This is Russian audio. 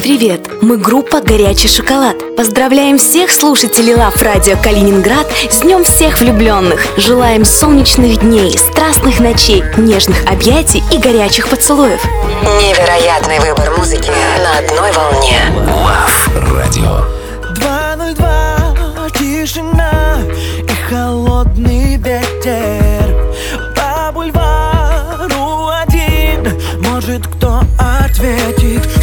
Привет! Мы группа «Горячий шоколад». Поздравляем всех слушателей Love Radio Калининград с Днем всех влюбленных. Желаем солнечных дней, страстных ночей, нежных объятий и горячих поцелуев. Невероятный выбор музыки на одной волне. Love Radio. 202, тишина и холодный ветер. По бульвару один, может, кто ответит.